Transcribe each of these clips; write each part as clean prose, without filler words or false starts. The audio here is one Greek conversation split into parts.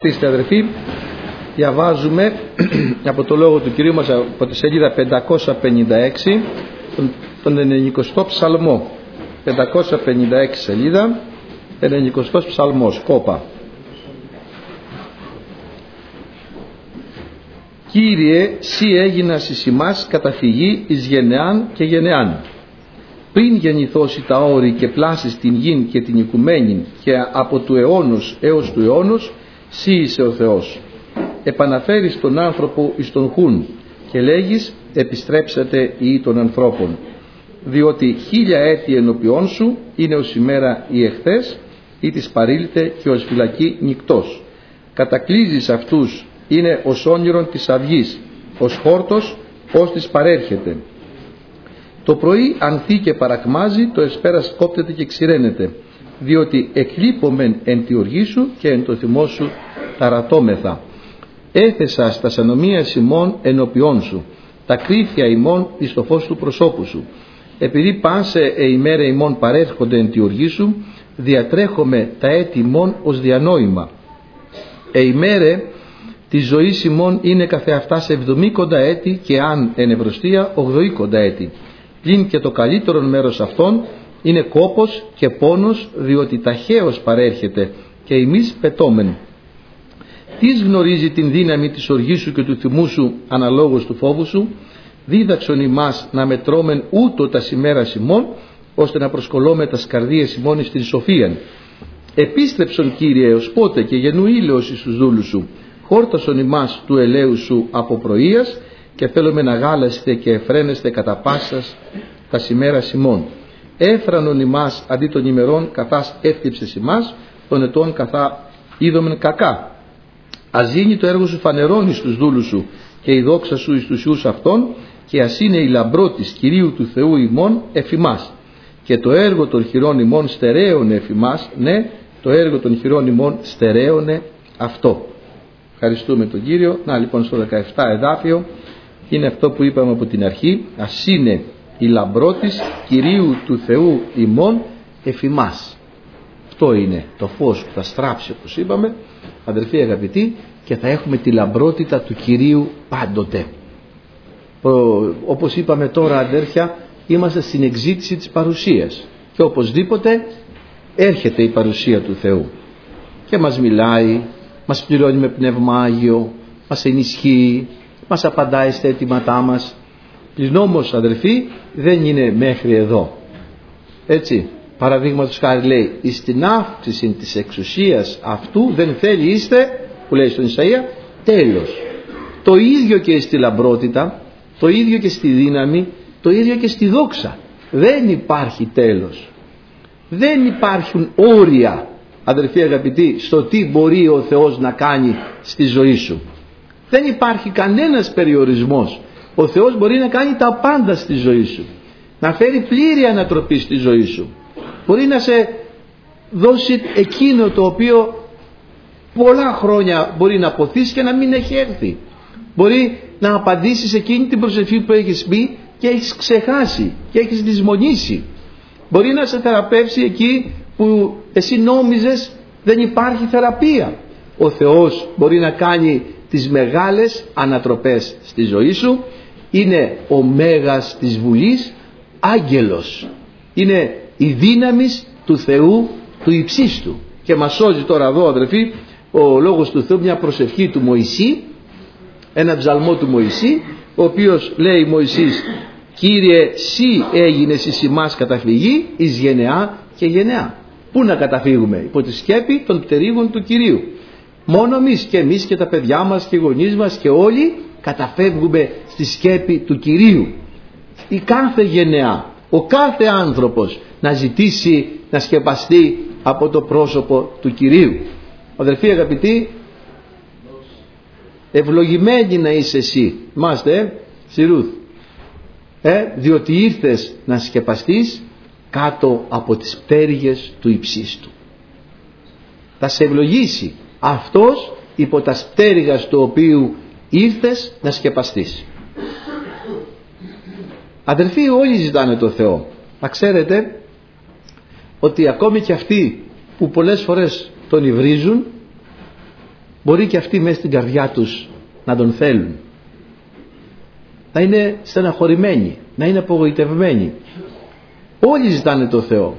Είστε αδερφοί, διαβάζουμε από το λόγο του Κυρίου μας από τη σελίδα 556 τον 90ο ψαλμό. 556 σελίδα, 90ο ψαλμός, κόπα. Κύριε, σύ έγινας εις ημάς καταφυγή εις γενεάν και γενεάν. Πριν γεννηθώσει τα όρη και πλάσεις την γην και την οικουμένην, και από του αιώνος έως του αιώνος, σύ είσαι ο Θεός. Επαναφέρεις τον άνθρωπο εις τον χούν και λέγεις επιστρέψατε ή των ανθρώπων. Διότι 1000 έτη ενώπιόν σου είναι ως ημέρα η εχθές, ή της παρήλυτε και ως φυλακή νυκτός. Κατακλείζεις αυτούς είναι ως όνειρον της αυγής, ως χόρτος ως της παρέρχεται. Το πρωί ανθεί και παρακμάζει, το εσπέρας κόπτεται και ξηραίνεται, διότι εκλείπομεν εν τη οργή σου και εν το θυμό σου ταρατώμεθα. Έθεσα στα ανομίας ημών ενώπιόν σου, τα κρύφια ημών εις το φως του προσώπου σου. Επειδή πάσε ημέρα ημών παρέρχονται εν τη οργή σου, διατρέχομαι τα έτη ημών ως διανόημα. Ημέρε τη ζωή ημών είναι καθεαυτά σε 70 έτη και αν εν ευρωστία 80 έτη. Πλην και το καλύτερο μέρος αυτών είναι κόπος και πόνος, διότι ταχαίως παρέρχεται και εμείς πετώμεν. Τις γνωρίζει την δύναμη της οργής σου και του θυμού σου αναλόγως του φόβου σου. Δίδαξον ημάς να μετρώμεν ούτω τα ημέρας ημών, ώστε να προσκολώμε τα καρδίες ημών στην σοφίαν. Επίστρεψον, Κύριε, ως πότε και γεννού ήλαιος εις τους δούλους σου. Χόρτασον ημάς του ελαίου σου από πρωίας, και θέλουμε να γάλαστε και εφραίνεστε κατά πάσας τα ημέρας ημών. Έφρανον ημάς αντί των ημερών, καθάς έφτυψες ημάς, των ετών καθά είδομεν κακά. Αζήνει το έργο σου φανερών εις τους δούλους σου, και η δόξα σου εις τους ιούς αυτών, και ας είναι η λαμπρό της Κυρίου του Θεού ημών εφημάς. Και το έργο των χειρών ημών στερέωνε εφημάς, ναι, το έργο των χειρών ημών στερέωνε αυτό. Ευχαριστούμε τον Κύριο. Να λοιπόν στο 17 εδάφιο είναι αυτό που είπαμε από την αρχή, ας είναι η λαμπρό της Κυρίου του Θεού ημών εφημάς. Αυτό είναι το φως που θα στράψει, όπως είπαμε, αδελφοί αγαπητοί, και θα έχουμε τη λαμπρότητα του Κυρίου πάντοτε. Όπως είπαμε τώρα, αδέρφια, είμαστε στην εξήτηση της παρουσίας και οπωσδήποτε έρχεται η παρουσία του Θεού και μας μιλάει, μας πληρώνει με πνεύμα Άγιο, μας ενισχύει, μας απαντάει στα αιτήματά μας. Πλην όμως, αδελφοί, δεν είναι μέχρι εδώ. Έτσι, παραδείγματος χάρη λέει, εις την αύξηση της εξουσίας αυτού δεν θέλει είστε, που λέει στον Ισαΐα, τέλος. Το ίδιο και στη λαμπρότητα, το ίδιο και στη δύναμη, το ίδιο και στη δόξα. Δεν υπάρχει τέλος. Δεν υπάρχουν όρια, αδελφοί αγαπητοί, στο τι μπορεί ο Θεός να κάνει στη ζωή σου. Δεν υπάρχει κανένας περιορισμός. Ο Θεός μπορεί να κάνει τα πάντα στη ζωή σου, να φέρει πλήρη ανατροπή στη ζωή σου. Μπορεί να σε δώσει εκείνο το οποίο πολλά χρόνια μπορεί να αποθείς και να μην έχει έρθει. Μπορεί να απαντήσεις εκείνη την προσευχή που έχεις πει και έχεις ξεχάσει και έχεις λησμονήσει. Μπορεί να σε θεραπεύσει εκεί που εσύ νόμιζες δεν υπάρχει θεραπεία. Ο Θεός μπορεί να κάνει τις μεγάλες ανατροπές στη ζωή σου. Είναι ο Μέγας της Βουλής, άγγελος. Είναι η δύναμη του Θεού του υψίστου. Και μας σώζει τώρα εδώ, αδελφοί, ο Λόγος του Θεού, μια προσευχή του Μωυσή, ένα ψαλμό του Μωυσή, ο οποίος λέει Μωυσής, Κύριε, σύ έγινες εις ημάς καταφυγή εις γενεά και γενεά. Πού να καταφύγουμε? Υπό τη σκέπη των πτερύγων του Κυρίου. Μόνο εμείς και τα παιδιά μας και οι γονείς μας και όλοι καταφεύγουμε στη σκέπη του Κυρίου. Η κάθε γενεά, ο κάθε άνθρωπος να ζητήσει να σκεπαστεί από το πρόσωπο του Κυρίου. Αδελφοί αγαπητοί, ευλογημένοι να είσαι εσύ. Είμαστε Σιρούθ, διότι ήρθες να σκεπαστείς κάτω από τις πτέρυγες του υψίστου. Θα σε ευλογήσει αυτός υπό τα πτέρυγας του οποίου ήρθες να σκεπαστείς. Αδελφοί, όλοι ζητάνε το Θεό. Να ξέρετε ότι ακόμη και αυτοί που πολλές φορές τον υβρίζουν, μπορεί και αυτοί μέσα στην καρδιά τους να τον θέλουν, να είναι στεναχωρημένοι, να είναι απογοητευμένοι. Όλοι ζητάνε το Θεό.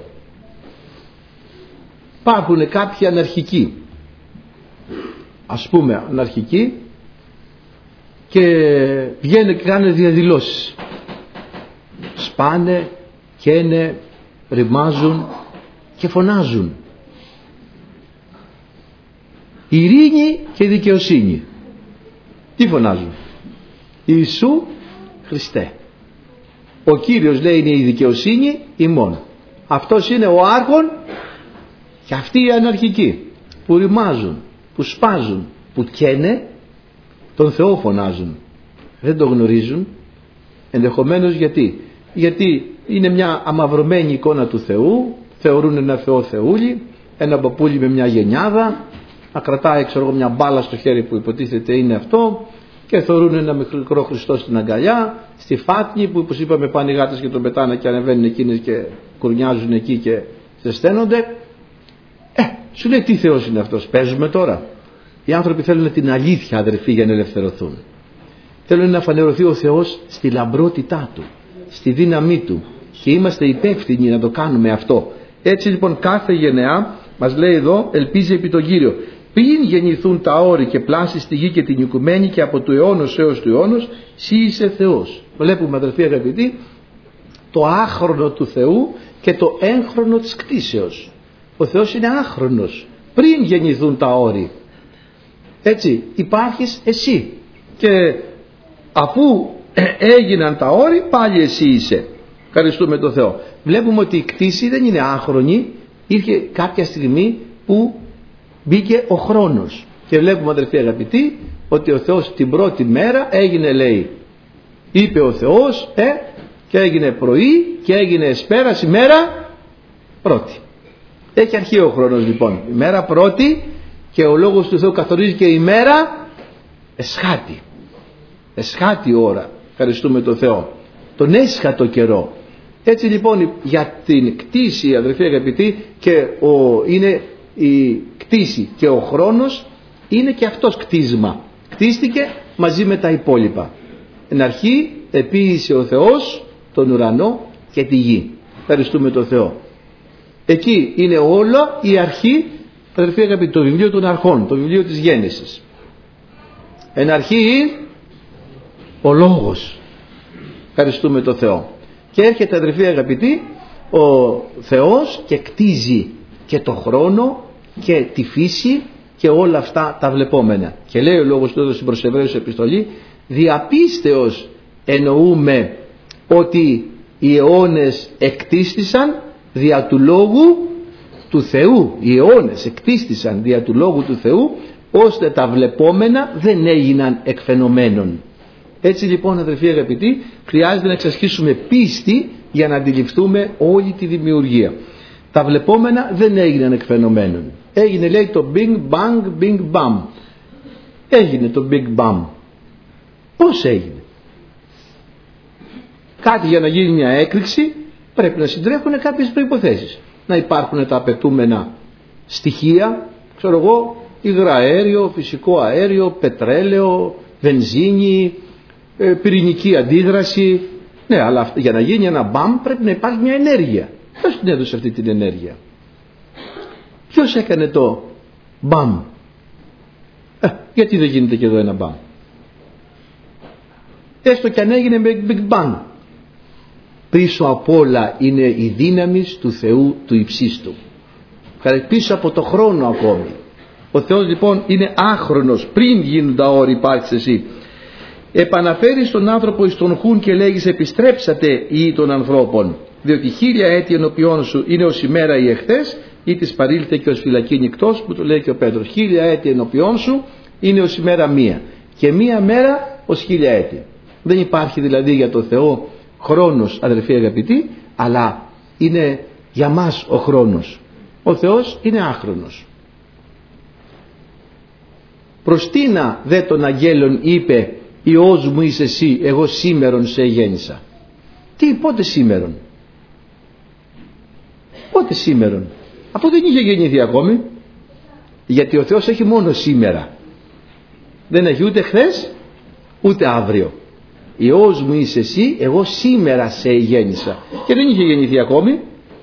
Υπάρχουν κάποιοι αναρχικοί, ας πούμε αναρχικοί, και βγαίνουν και κάνουν διαδηλώσεις, σπάνε, καίνε, ρημάζουν και φωνάζουν ειρήνη και δικαιοσύνη. Τι φωνάζουν? Ιησού Χριστέ, ο Κύριος λέει είναι η δικαιοσύνη ημών. Αυτός είναι ο άρχον. Και αυτοί οι αναρχικοί που ρημάζουν, που σπάζουν, που καίνε, τον Θεό φωνάζουν. Δεν τον γνωρίζουν. Ενδεχομένως γιατί είναι μια αμαυρωμένη εικόνα του Θεού. Θεωρούν ένα Θεό θεούλη, ένα παππούλι με μια γενιάδα, να κρατάει μια μπάλα στο χέρι που υποτίθεται είναι αυτό, και θεωρούν ένα μικρό Χριστό στην αγκαλιά, στη φάτνη που όπως είπαμε πάνε οι γάτες και τον πετάνε και ανεβαίνουν εκείνες και κουρνιάζουν εκεί και ζεσταίνονται. Σου λέει τι Θεός είναι αυτός? Παίζουμε τώρα? Οι άνθρωποι θέλουν την αλήθεια, αδερφοί, για να ελευθερωθούν. Θέλουν να φανερωθεί ο Θεός στη λαμπρότητά Του, στη δύναμή Του, και είμαστε υπεύθυνοι να το κάνουμε αυτό. Έτσι λοιπόν κάθε γενεά, μας λέει εδώ, ελπίζει επί τον Κύριο. Πριν γεννηθούν τα όρη και πλάσει στη γη και την οικουμένη, και από του αιώνος έως του αιώνος, Συ είσαι Θεός. Βλέπουμε, αδερφοί αγαπητοί, το άχρονο του Θεού και το έγχρονο της κτήσεως. Ο Θεός είναι άχρονος πριν γεννηθούν τα όρη. Έτσι υπάρχεις εσύ, και αφού έγιναν τα όρη πάλι εσύ είσαι. Ευχαριστούμε τον Θεό. Βλέπουμε ότι η κτήση δεν είναι άχρονη. Ήρθε κάποια στιγμή που μπήκε ο χρόνος, και βλέπουμε, αδερφοί αγαπητοί, ότι ο Θεός την πρώτη μέρα έγινε, λέει, είπε ο Θεός, και έγινε πρωί και έγινε εσπέρας ημέρα πρώτη. Έχει αρχή ο χρόνος λοιπόν, η μέρα πρώτη, και ο λόγος του Θεού καθορίζει και η μέρα εσχάτη. Εσχάτη ώρα. Ευχαριστούμε τον Θεό. Τον έσχατο καιρό. Έτσι λοιπόν για την κτήση, αδερφοί αγαπητοί, και είναι η κτήση και ο χρόνος είναι και αυτός κτίσμα. Κτίστηκε μαζί με τα υπόλοιπα. Εν αρχή επίησε ο Θεός τον ουρανό και τη γη. Ευχαριστούμε τον Θεό. Εκεί είναι όλο η αρχή, αδερφοί αγαπητοί, το βιβλίο των αρχών, το βιβλίο της Γέννησης. Εν αρχή ο Λόγος. Ευχαριστούμε τον Θεό. Και έρχεται, αδερφοί αγαπητοί, ο Θεός και κτίζει και το χρόνο και τη φύση και όλα αυτά τα βλεπόμενα. Και λέει ο Λόγος του εδώ στην προς Εβραίους επιστολή, διαπίστεως εννοούμε ότι οι αιώνες εκτίστησαν δια του Λόγου του Θεού. Οι αιώνες εκτίστησαν δια του Λόγου του Θεού, ώστε τα βλεπόμενα δεν έγιναν εκφαινομένων. Έτσι λοιπόν, αδερφοί αγαπητοί, χρειάζεται να εξασκήσουμε πίστη για να αντιληφθούμε όλη τη δημιουργία. Τα βλεπόμενα δεν έγιναν εκφαινομένων. Έγινε, λέει, το Big Bang, Big Bang. Έγινε το Big Bang. Πώς έγινε? Κάτι για να γίνει μια έκρηξη πρέπει να συντρέχουν κάποιες προϋποθέσεις. Να υπάρχουν τα απαιτούμενα στοιχεία, ξέρω εγώ, υγραέριο, φυσικό αέριο, πετρέλαιο, βενζίνη, πυρηνική αντίδραση. Ναι, αλλά για να γίνει ένα μπαμ πρέπει να υπάρχει μια ενέργεια. Ποιος την έδωσε αυτή την ενέργεια? Ποιος έκανε το μπαμ? Γιατί δεν γίνεται και εδώ ένα μπαμ? Έστω και αν έγινε με Big Bang, πίσω απ' όλα είναι η δύναμη του Θεού του υψίστου. Πίσω από το χρόνο ακόμη. Ο Θεός λοιπόν είναι άχρονος. Πριν γίνουν τα όρη υπάρχεις εσύ. Επαναφέρει στον άνθρωπο εις τον χούν και λέγεις επιστρέψατε ή των ανθρώπων, διότι 1000 έτη ενωπιών σου είναι ως ημέρα η εχθές, ή της παρήλθε και ως φυλακή νυκτός, που το λέει και ο Πέτρος. 1000 έτη ενωπιών σου είναι ως ημέρα μία, και μία μέρα ως 1000 έτη. Δεν υπάρχει δηλαδή για το Θεό χρόνος, αδερφοί αγαπητοί, αλλά είναι για μας ο χρόνος. Ο Θεός είναι άχρονος. Προς τίνα δε των αγγέλων είπε, Υιός μου είσαι εσύ, εγώ σήμερον σε γέννησα. Πότε σήμερον? Πότε σήμερον? Αφού δεν είχε γεννηθεί ακόμη. Γιατί ο Θεός έχει μόνο σήμερα. δεν έχει ούτε χθες ούτε αύριο. Υιός μου είσαι εσύ, εγώ σήμερα σε γέννησα. Και δεν είχε γεννηθεί ακόμη,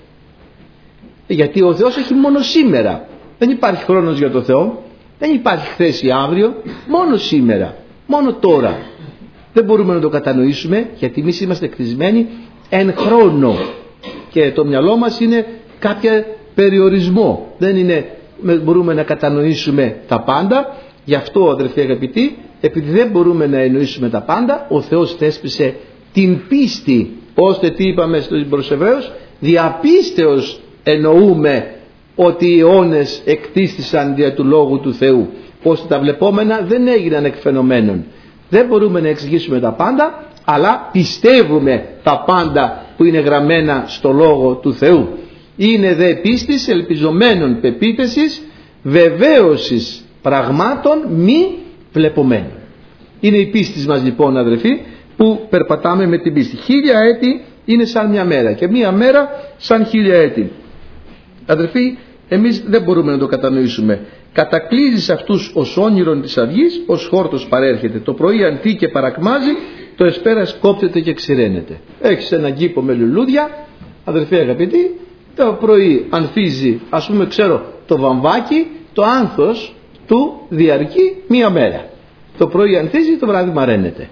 γιατί ο Θεός έχει μόνο σήμερα. Δεν υπάρχει χρόνος για το Θεό, δεν υπάρχει χθες ή αύριο, μόνο σήμερα, μόνο τώρα. Δεν μπορούμε να το κατανοήσουμε, γιατί εμείς είμαστε κτισμένοι εν χρόνο και το μυαλό μας είναι κάποια περιορισμό. Δεν είναι, μπορούμε να κατανοήσουμε τα πάντα. Γι' αυτό, αδερφοί αγαπητοί, επειδή δεν μπορούμε να εννοήσουμε τα πάντα, ο Θεός θέσπισε την πίστη, ώστε τι είπαμε προς Εβραίους, διαπίστεως εννοούμε ότι οι αιώνες εκτίστησαν δια του Λόγου του Θεού, ώστε τα βλεπόμενα δεν έγιναν εκ φαινομένων. Δεν μπορούμε να εξηγήσουμε τα πάντα, αλλά πιστεύουμε τα πάντα που είναι γραμμένα στο Λόγο του Θεού. Είναι δε πίστης ελπιζομένων πεποίθησης, βεβαίωσης πραγμάτων μη βλεπομένων. Είναι η πίστη μας λοιπόν, αδερφοί, που περπατάμε με την πίστη. 1000 έτη είναι σαν μια μέρα και μια μέρα σαν 1000 έτη. Αδερφοί, εμείς δεν μπορούμε να το κατανοήσουμε. Κατακλείζει αυτούς ως όνειρον της αυγής, ως χόρτος παρέρχεται. Το πρωί ανθεί και παρακμάζει, το εσπέρας κόπτεται και ξηραίνεται. Έχεις έναν κήπο με λουλούδια, αδερφοί αγαπητοί, το πρωί ανθίζει, ας πούμε, το βαμβάκι, το άνθος του διαρκεί μία μέρα. Το πρωί ανθίζει, το βράδυ μαραίνεται.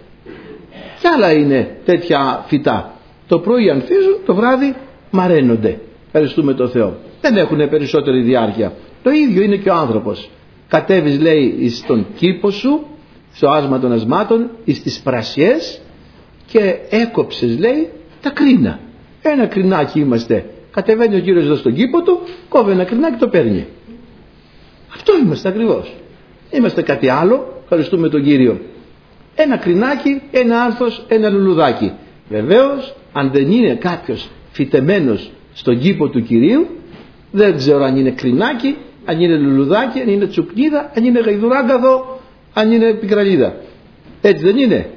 Κι άλλα είναι τέτοια φυτά. Το πρωί ανθίζουν, το βράδυ μαραίνονται. Ευχαριστούμε τον Θεό. Δεν έχουν περισσότερη διάρκεια. Το ίδιο είναι και ο άνθρωπος. Κατέβεις, λέει, στον κήπο σου, στο άσμα των ασμάτων, εις τις πρασιές, και έκοψες, λέει, τα κρίνα. Ένα κρινάκι είμαστε. Κατεβαίνει ο Κύριος εδώ στον κήπο του, κόβει ένα κρινάκι, το παίρνει. Αυτό είμαστε ακριβώς. Είμαστε κάτι άλλο, ευχαριστούμε τον Κύριο. Ένα κρινάκι, ένα άνθος, ένα λουλουδάκι. Βεβαίως, αν δεν είναι κάποιος φυτεμένος στον κήπο του Κυρίου, δεν ξέρω αν είναι κρινάκι, αν είναι λουλουδάκι, αν είναι τσουκνίδα, αν είναι γαϊδουράγκαδο, αν είναι πικραλίδα. Έτσι δεν είναι?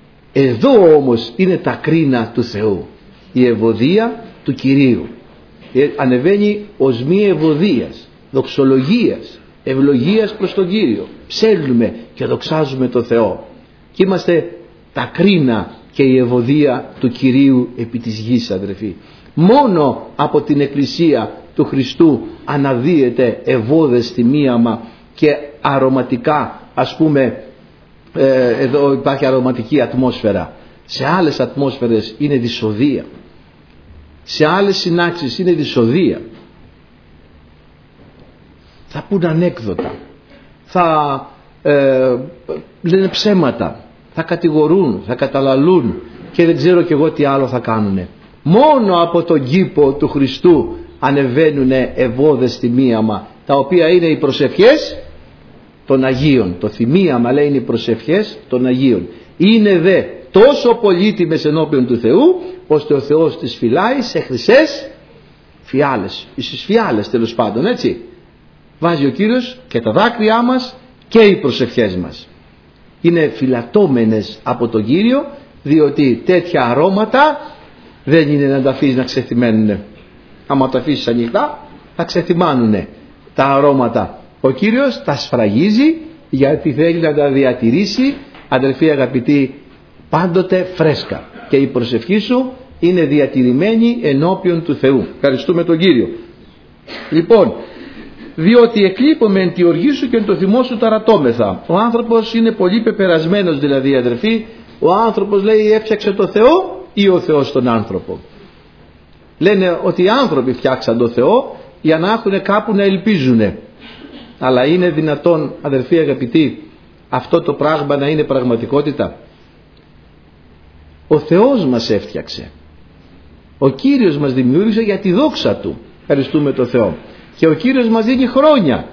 Εδώ όμως είναι τα κρίνα του Θεού, η ευωδία του Κυρίου. Ανεβαίνει οσμή ευωδίας, δοξολογίας, ευλογίας προς τον Κύριο. Ψέλνουμε και δοξάζουμε τον Θεό και είμαστε τα κρίνα και η ευωδία του Κυρίου επί της γης, αδερφοί. Μόνο από την Εκκλησία του Χριστού αναδύεται ευώδεστη μίαμα και αρωματικά, ας πούμε, εδώ υπάρχει αρωματική ατμόσφαιρα. Σε άλλες ατμόσφαιρες είναι δυσοδεία, σε άλλες συνάξεις είναι δυσοδεία. Θα πούν ανέκδοτα, θα λένε ψέματα, θα κατηγορούν, θα καταλαλούν και δεν ξέρω κι εγώ τι άλλο θα κάνουνε. Μόνο από τον κήπο του Χριστού ανεβαίνουν ευώδεστη μίαμα, τα οποία είναι οι προσευχές των Αγίων. Το θυμίαμα, λέει, είναι οι προσευχές των Αγίων. Είναι δε τόσο πολύτιμες ενώπιον του Θεού, ώστε ο Θεός τις φυλάει σε χρυσές φιάλες, στις φιάλες τέλος πάντων, έτσι. Βάζει ο Κύριος και τα δάκρυά μας και οι προσευχές μας. Είναι φυλατώμενες από τον Κύριο, διότι τέτοια αρώματα δεν είναι να τα αφήσεις να ξεθυμαίνουνε. Άμα τα αφήσεις ανοιχτά θα ξεθυμάνουνε τα αρώματα. Ο Κύριος τα σφραγίζει, γιατί θέλει να τα διατηρήσει, αδελφοί αγαπητοί, πάντοτε φρέσκα, και η προσευχή σου είναι διατηρημένη ενώπιον του Θεού. Ευχαριστούμε τον Κύριο. Λοιπόν, διότι εκλείπομεν τη οργή σου και το θυμό σου ταρατώμεθα. Ο άνθρωπος είναι πολύ πεπερασμένος, δηλαδή, αδερφοί. Ο άνθρωπος, λέει, έφτιαξε το Θεό ή ο Θεός τον άνθρωπο? Λένε ότι οι άνθρωποι φτιάξαν το Θεό για να έχουν κάπου να ελπίζουνε. Αλλά είναι δυνατόν, αδερφοί αγαπητοί, αυτό το πράγμα να είναι πραγματικότητα? Ο Θεός μας έφτιαξε. Ο Κύριος μας δημιούργησε για τη δόξα Του. Ευχαριστούμε τον Θεό. Και ο Κύριος μας δίνει χρόνια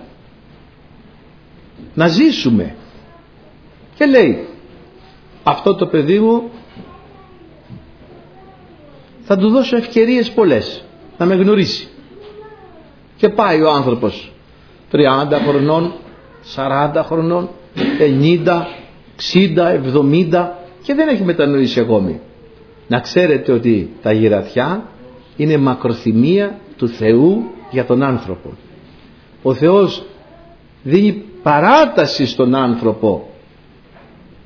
να ζήσουμε. Και λέει, αυτό το παιδί μου θα του δώσω ευκαιρίες πολλές να με γνωρίσει. Και πάει ο άνθρωπος 30 χρονών, 40 χρονών, 90, 60, 70 και δεν έχει μετανοήσει ακόμη. Να ξέρετε ότι τα γυρατιά είναι μακροθυμία του Θεού για τον άνθρωπο. Ο Θεός δίνει παράταση στον άνθρωπο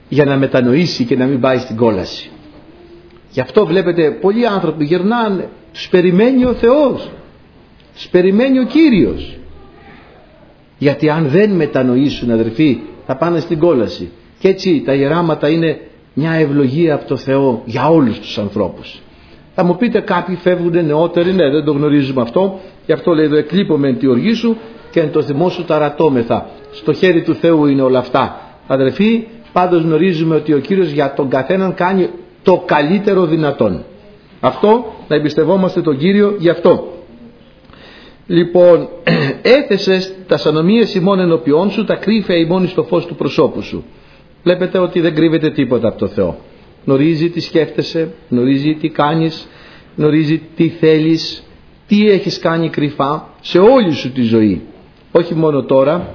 για να μετανοήσει και να μην πάει στην κόλαση. Γι' αυτό βλέπετε πολλοί άνθρωποι γερνάνε, τους περιμένει ο Θεός, τους περιμένει ο Κύριος. Γιατί αν δεν μετανοήσουν, αδερφοί, θα πάνε στην κόλαση. Και έτσι τα γεράματα είναι μια ευλογία από το Θεό για όλους τους ανθρώπους. Θα μου πείτε, κάποιοι φεύγουν νεότεροι, ναι, δεν το γνωρίζουμε αυτό, γι' αυτό λέει εδώ, εκλείπομαι εν τη οργή σου και εν το θυμό σου ταρατώμεθα. Στο χέρι του Θεού είναι όλα αυτά. Αδερφοί, πάντως γνωρίζουμε ότι ο Κύριος για τον καθέναν κάνει το καλύτερο δυνατόν. Αυτό, να εμπιστευόμαστε τον Κύριο γι' αυτό. Λοιπόν, έθεσες τα ανομίες ημών ενωπιών σου, τα κρύφια ημών στο φως του προσώπου σου. Βλέπετε ότι δεν κρύβεται τίποτα από το Θεό. Γνωρίζει τι σκέφτεσαι, γνωρίζει τι κάνεις, γνωρίζει τι θέλεις, τι έχεις κάνει κρυφά σε όλη σου τη ζωή. Όχι μόνο τώρα.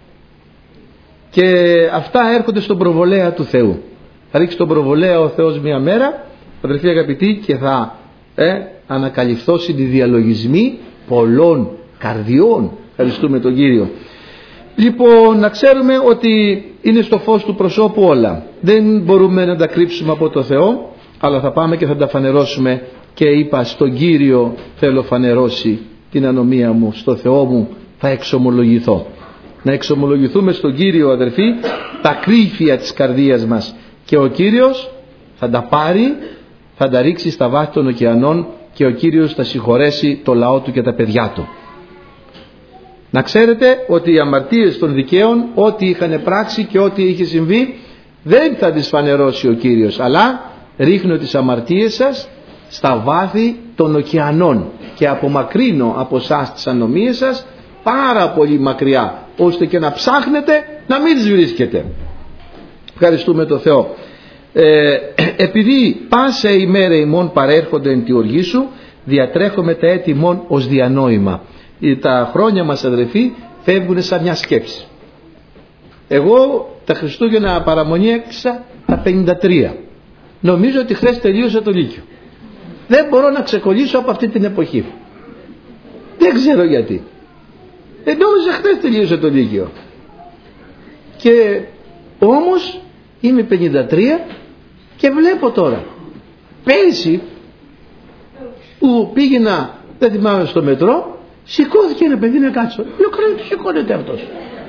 Και αυτά έρχονται στον προβολέα του Θεού. Θα ρίξει τον προβολέα ο Θεός μια μέρα, αδερφοί αγαπητοί, και θα ανακαλυφθώσουν οι διαλογισμοί πολλών καρδιών. Ευχαριστούμε τον Κύριο. Λοιπόν, να ξέρουμε ότι είναι στο φως του προσώπου όλα. Δεν μπορούμε να τα κρύψουμε από το Θεό, αλλά θα πάμε και θα τα φανερώσουμε. Και είπα, στον Κύριο θέλω φανερώσει την ανομία μου, στο Θεό μου θα εξομολογηθώ. Να εξομολογηθούμε στον Κύριο, αδερφοί, τα κρύφια της καρδίας μας, και ο Κύριος θα τα πάρει, θα τα ρίξει στα βάθη των ωκεανών, και ο Κύριος θα συγχωρέσει το λαό του και τα παιδιά του. Να ξέρετε ότι οι αμαρτίες των δικαίων, ό,τι είχαν πράξει και ό,τι είχε συμβεί, δεν θα τις φανερώσει ο Κύριος, αλλά ρίχνω τις αμαρτίες σας στα βάθη των ωκεανών και απομακρύνω από εσάς τις ανομίες σας πάρα πολύ μακριά, ώστε και να ψάχνετε να μην τις βρίσκετε. Ευχαριστούμε τον Θεό. Επειδή πάσα ημέρα ημών παρέρχονται εν τη οργή σου, διατρέχουμε τα έτη ημών ως διανόημα. Τα χρόνια μας, αδερφοί, φεύγουν σαν μια σκέψη. Εγώ τα Χριστούγεννα παραμονή έκλεισα τα 53. Νομίζω ότι χθες τελείωσα το Λύκειο. Δεν μπορώ να ξεκολλήσω από αυτή την εποχή. Δεν ξέρω γιατί. Νόμιζα χθες τελείωσα το Λύκειο. Και όμως είμαι 53 και βλέπω τώρα. Πέρσι που πήγαινα, δεν θυμάμαι, στο μετρό, σηκώθηκε ένα παιδί να κάτσω. Λέω, καλά, του σηκώνεται αυτός.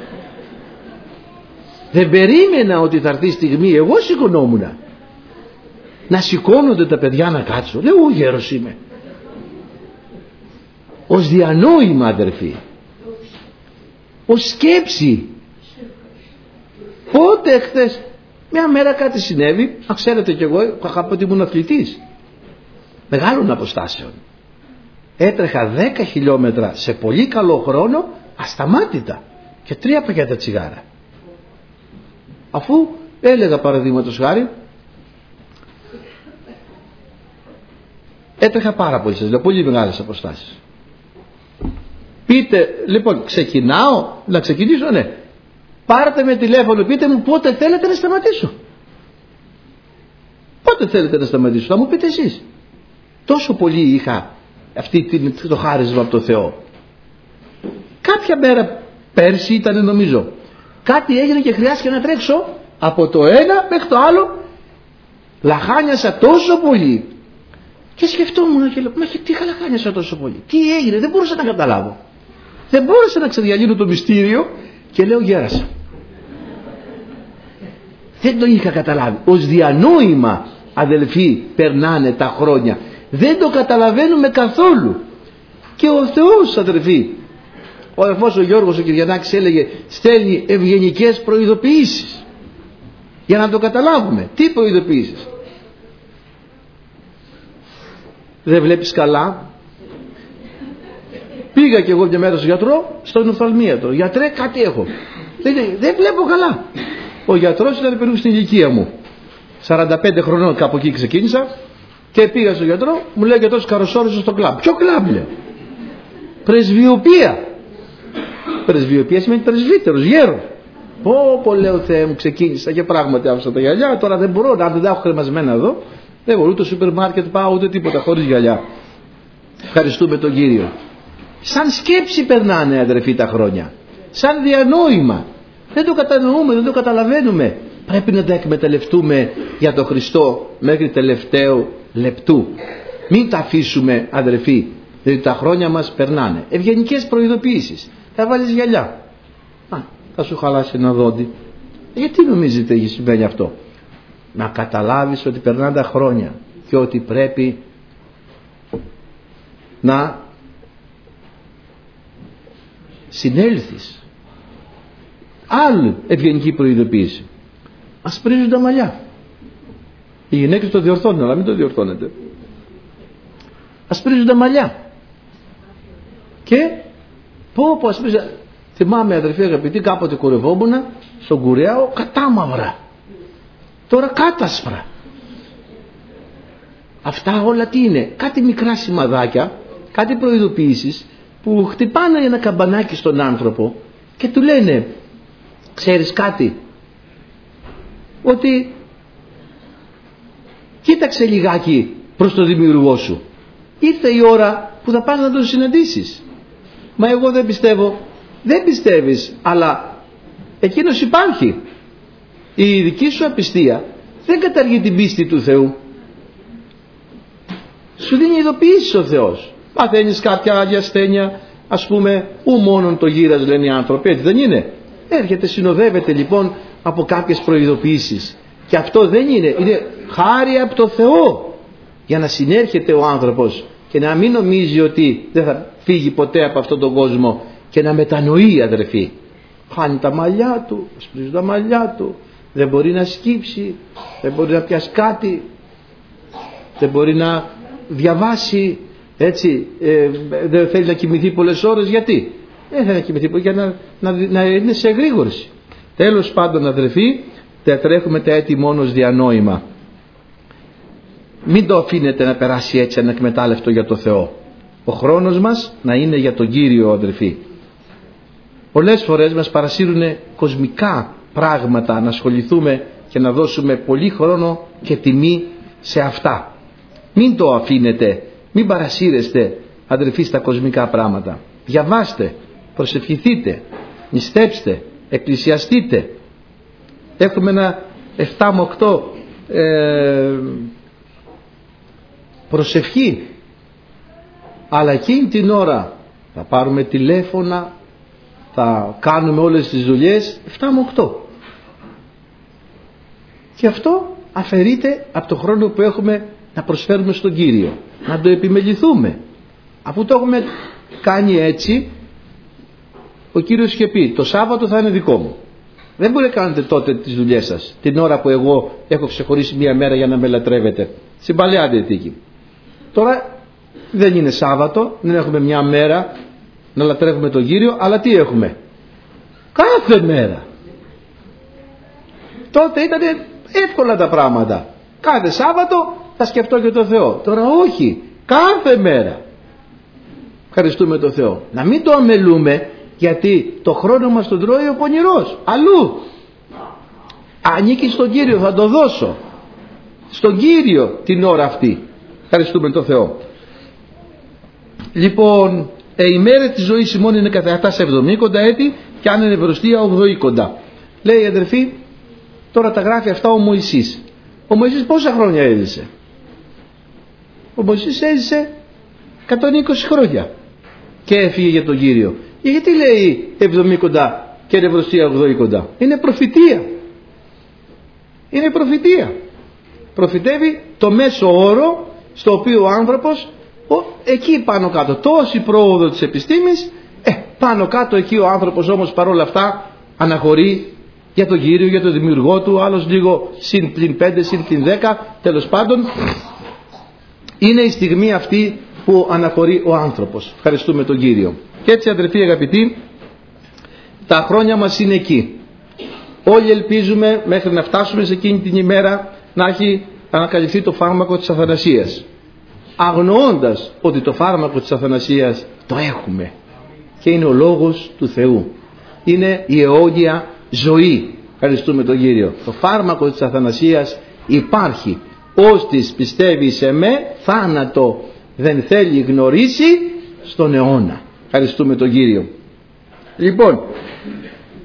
Δεν περίμενα ότι θα έρθει η στιγμή, εγώ σηκωνόμουν, να σηκώνονται τα παιδιά να κάτσω. Λέω, ο γέρος είμαι. Ως διανόημα, αδερφοί, ως σκέψη. Πότε χθες μια μέρα κάτι συνέβη, ξέρετε κι εγώ είχα πει ότι ήμουν αθλητής μεγάλων αποστάσεων. Έτρεχα 10 χιλιόμετρα σε πολύ καλό χρόνο ασταμάτητα και 3 πακέτα τσιγάρα. Αφού έλεγα, παραδείγματος χάρη, έτρεχα πάρα πολύ, σας λέω, πολύ μεγάλες αποστάσεις. Πείτε, λοιπόν, ξεκινάω, να ξεκινήσω, ναι. Πάρτε με τηλέφωνο, πείτε μου πότε θέλετε να σταματήσω. Πότε θέλετε να σταματήσω, θα μου πείτε εσείς. Τόσο πολύ είχα το χάρισμα από το Θεό. Κάποια μέρα πέρσι ήταν, νομίζω, κάτι έγινε και χρειάστηκε να τρέξω από το ένα μέχρι το άλλο. Λαχάνιασα τόσο πολύ και σκεφτόμουν και λέω, μα τι λαχάνιασα τόσο πολύ, τι έγινε, δεν μπορούσα να καταλάβω, δεν μπόρεσα να ξεδιαλύνω το μυστήριο και λέω, γέρασα. Δεν το είχα καταλάβει. Ως διανόημα, αδελφοί, περνάνε τα χρόνια, δεν το καταλαβαίνουμε καθόλου. Και ο Θεός, αδελφοί, ο αδελφός ο Γιώργος ο Κυριανάκης έλεγε, στέλνει ευγενικές προειδοποιήσεις για να το καταλάβουμε. Τι προειδοποιήσεις? Δεν βλέπεις καλά? Πήγα και εγώ μια μέρα στον γιατρό, στον οφθαλμίατρο. Γιατρέ, κάτι έχω. Δεν βλέπω καλά. Ο γιατρός ήταν περίπου στην ηλικία μου, 45 χρονών, κάπου εκεί ξεκίνησα. Και πήγα στον γιατρό, μου λέει ο γιατρός, καροσόρισε στο κλαμπ. Ποιο κλαμπ, λέω? Πρεσβειοποία. Πρεσβειοποία σημαίνει πρεσβύτερος, γέρος. Πω, λέω, Θεέ μου, ξεκίνησα και πράγματι άφησα τα γυαλιά. Τώρα δεν μπορώ, αν δεν τα έχω κρεμασμένα εδώ, δεν μπορώ ούτε στο σούπερ μάρκετ πάω ούτε τίποτα χωρίς γυαλιά. Ευχαριστούμε τον Κύριο. Σαν σκέψη περνάνε, αδερφοί, τα χρόνια. Σαν διανόημα. Δεν το κατανοούμε, δεν το καταλαβαίνουμε. πρέπει να τα εκμεταλλευτούμε για τον Χριστό μέχρι τελευταίου λεπτού. Μην τα αφήσουμε, αδερφοί, διότι τα χρόνια μας περνάνε. Ευγενικές προειδοποιήσεις. Θα βάλεις γυαλιά, θα σου χαλάσει ένα δόντι. Γιατί νομίζετε ότι συμβαίνει αυτό? Να καταλάβεις ότι περνάνε τα χρόνια και ότι πρέπει να συνέλθεις. Άλλη ευγενική προειδοποίηση. Ας πρίζουν τα μαλλιά. Οι γυναίκες το διορθώνουν, αλλά μην το διορθώνετε. Ας πρίζουν τα μαλλιά. Και πω ας πρίζουν. Θυμάμαι, αδερφοί αγαπητοί, κάποτε κουρευόμουνα στον Κουρέαο κατάμαυρα. Τώρα κάτασπρα. Αυτά όλα τι είναι? Κάτι μικρά σημαδάκια, κάτι προειδοποιήσεις που χτυπάνε ένα καμπανάκι στον άνθρωπο και του λένε, ξέρεις κάτι, ότι κοίταξε λιγάκι προς τον δημιουργό σου. Ήρθε η ώρα που θα πας να τον συναντήσεις. Μα εγώ δεν πιστεύω. Δεν πιστεύεις, αλλά εκείνος υπάρχει. Η δική σου απιστία δεν καταργεί την πίστη του Θεού. Σου δίνει ειδοποιήσεις ο Θεός. Παθαίνεις κάποια άλλη ασθένεια, ας πούμε, ου μόνον το γύρας, λένε οι άνθρωποι, έτσι δεν είναι? Έρχεται, συνοδεύεται λοιπόν από κάποιες προειδοποιήσεις. Και αυτό δεν είναι χάρη από το Θεό, για να συνέρχεται ο άνθρωπος και να μην νομίζει ότι δεν θα φύγει ποτέ από αυτόν τον κόσμο και να μετανοεί, αδερφοί. Χάνει τα μαλλιά του, σπρίζει τα μαλλιά του, δεν μπορεί να σκύψει, δεν μπορεί να πιάσει κάτι, δεν μπορεί να διαβάσει, έτσι, δεν θέλει να κοιμηθεί πολλές ώρες. Γιατί? Δεν θέλει να κοιμηθεί, για να είναι σε εγρήγορση. Τέλος πάντων, αδερφοί, τρέχουμε τα έτη μόνος διανόημα. Μην το αφήνετε να περάσει έτσι ανεκμετάλλευτο για το Θεό. Ο χρόνος μας να είναι για τον Κύριο, αδερφοί. Πολλές φορές μας παρασύρουν κοσμικά πράγματα να ασχοληθούμε και να δώσουμε πολύ χρόνο και τιμή σε αυτά. Μην το αφήνετε, μην παρασύρεστε, αδερφοί, στα κοσμικά πράγματα. Διαβάστε, προσευχηθείτε, νηστέψτε, εκκλησιαστείτε. Έχουμε ένα 7 με 8 προσευχή, αλλά εκείνη την ώρα θα πάρουμε τηλέφωνα, θα κάνουμε όλες τις δουλειές 7 με 8, και αυτό αφαιρείται από το χρόνο που έχουμε να προσφέρουμε στον Κύριο, να το επιμεληθούμε. Αφού το έχουμε κάνει έτσι, ο Κύριος είχε πει, το Σάββατο θα είναι δικό μου. Δεν μπορεί να κάνετε τότε τις δουλειές σας την ώρα που εγώ έχω ξεχωρίσει μία μέρα για να με λατρεύετε. Στην Παλαιά Διαθήκη. Τώρα δεν είναι Σάββατο, δεν έχουμε μία μέρα να λατρεύουμε τον Κύριο, αλλά τι έχουμε? Κάθε μέρα. Τότε ήταν εύκολα τα πράγματα. Κάθε Σάββατο θα σκεφτώ και τον Θεό. Τώρα όχι, κάθε μέρα. Ευχαριστούμε τον Θεό. Να μην το αμελούμε, γιατί το χρόνο μας τον τρώει ο πονηρός. Αλλού. Ανήκει στον Κύριο, θα το δώσω στον Κύριο την ώρα αυτή. Ευχαριστούμε τον Θεό. Λοιπόν, η μέρα της ζωής ημών είναι καθεαυτά σε 70 έτη και αν είναι ευρωστία 80. Λέει, αδερφοί, τώρα τα γράφει αυτά ο Μωυσής. Ο Μωυσής πόσα χρόνια έζησε? Ο Μωυσής έζησε 120 χρόνια και έφυγε για τον Κύριο. Γιατί λέει 70 και ευρωστία 80? Είναι προφητεία. Είναι προφητεία. Προφητεύει το μέσο όρο στο οποίο ο άνθρωπος, εκεί πάνω κάτω, τόση πρόοδο της επιστήμης, πάνω κάτω εκεί ο άνθρωπος όμως παρόλα αυτά αναχωρεί για τον Κύριο, για τον δημιουργό του, άλλος λίγο συν πλην 5, συν πλην 10, τέλος πάντων είναι η στιγμή αυτή που αναχωρεί ο άνθρωπος. Ευχαριστούμε τον Κύριο. Και έτσι, αδερφοί αγαπητοί, τα χρόνια μας είναι εκεί. Όλοι ελπίζουμε μέχρι να φτάσουμε σε εκείνη την ημέρα να έχει ανακαλυφθεί το φάρμακο της αθανασίας, αγνοώντας ότι το φάρμακο της αθανασίας το έχουμε και είναι ο Λόγος του Θεού, είναι η αιώνια ζωή. Ευχαριστούμε τον Κύριο. Το φάρμακο της αθανασίας υπάρχει. Όστις πιστεύει σε με, θάνατο δεν θέλει γνωρίσει στον αιώνα. Ευχαριστούμε τον Κύριο. Λοιπόν,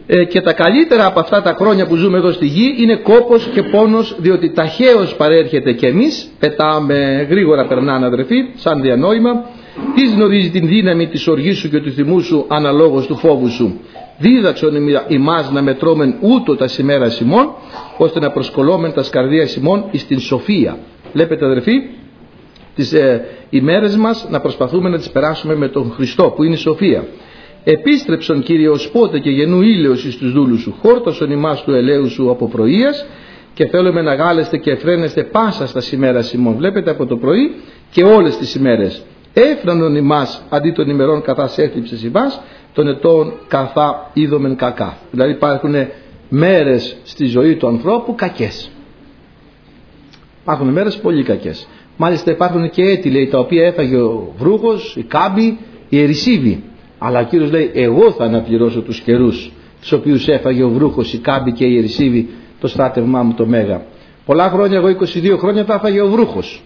Και τα καλύτερα από αυτά τα χρόνια που ζούμε εδώ στη γη είναι κόπος και πόνος, διότι ταχαίως παρέρχεται και εμείς πετάμε, γρήγορα περνάνε αδερφοί, σαν διανόημα. Τι γνωρίζει την δύναμη της οργής σου και του θυμού σου αναλόγως του φόβου σου. Δίδαξον ημάς να μετρώμεν ούτω τα ημέρας ημών, ώστε να προσκολώμεν τα σκαρδίας ημών εις την σοφία. Βλέπετε αδερφοί, τις ημέρες μας να προσπαθούμε να τις περάσουμε με τον Χριστό που είναι η σοφία. Επίστρεψον Κύριος πότε και γεννού ήλαιος εις τους δούλους σου, χόρτωσον ημάς του ελαίου σου από πρωίας, και θέλουμε να γάλεστε και εφραίνεστε πάσα στα ημέρας ημών. Βλέπετε από το πρωί και όλες τις ημέρες. Έφρανον ημάς αντί των ημερών καθάς έθλιψες ημάς, των ετών καθά είδομεν κακά. Δηλαδή υπάρχουν μέρες στη ζωή του ανθρώπου κακές. Υπάρχουν μέρες πολύ κακές. Μάλιστα υπάρχουν και έτη, λέει, τα οποία έφαγε ο βρούχος, η κάμπη, η ερησίβη. Αλλά ο Κύριος λέει, εγώ θα αναπληρώσω τους καιρούς τους οποίους έφαγε ο βρούχος, η κάμπη και η ερησίβη, το στράτευμά μου το Μέγα. Πολλά χρόνια, εγώ 22 χρόνια τα έφαγε ο βρούχος.